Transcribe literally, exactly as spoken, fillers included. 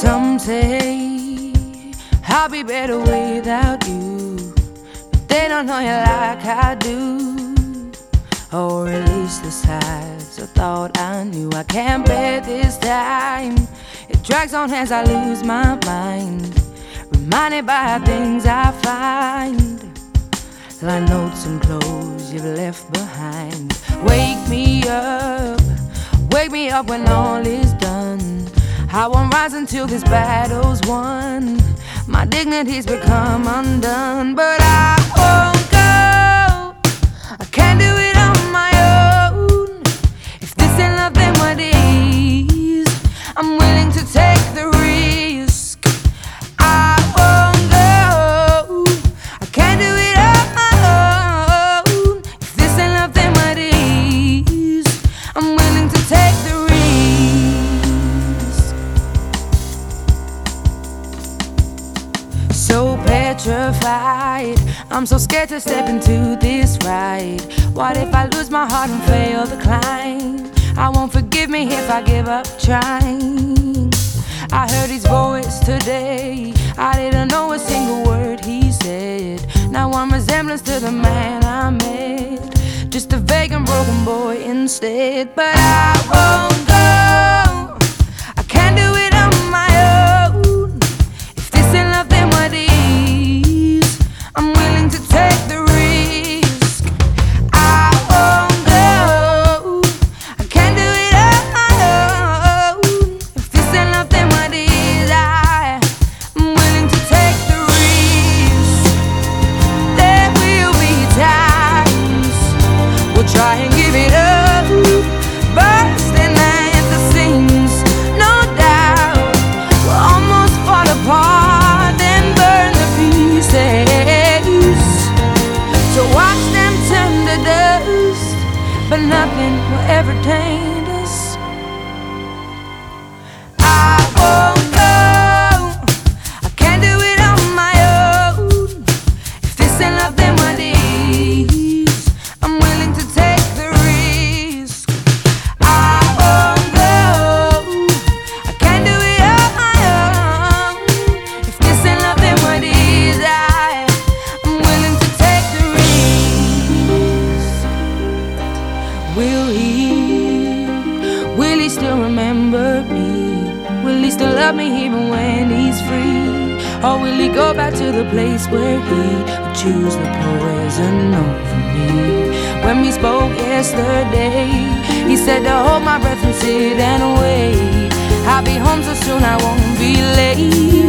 Some say I'll be better without you, but they don't know you like I do. Or at least the sides I thought I knew. I can't bear this time. It drags on as I lose my mind, reminded by things I find, like notes and clothes you've left behind. Wake me up, wake me up when all is done. I won't rise until this battle's won. My dignity's become undone, but I won't go. I can't do it on my own. If this ain't love, then what is? I'm willing to take the risk. I won't go. I can't do it on my own. If this ain't love, then what is? I'm willing to take the risk. So petrified, I'm so scared to step into this ride. What if I lose my heart and fail the climb? I won't forgive me if I give up trying. I heard his voice today, I didn't know a single word he said. Now I'm resemblance to the man I met, just a vague and broken boy instead. But I won't go. I can't do it on my own. If this ain't love, then what is? I'm willing to take the risk. I won't go. I can't do it on my own. If this ain't love, then what is? I am willing to take the risk. There will be times we'll try and give it up, bursting at the seams. No doubt we'll almost fall apart and burn the pieces. So watch them turn to dust, but nothing will ever taint us. I won't go. I can't do it on my own. If this ain't love, then what is? I'm willing to take the risk. I won't go. I can't do it on my own. If this ain't love, then what is? I am willing to take the risk. Will he, will he still remember me? Will he still love me even when he's free? Or will he go back to the place where he would choose the poison over me? When we spoke yesterday, he said to hold my breath and sit and wait. I'll be home so soon I won't be late.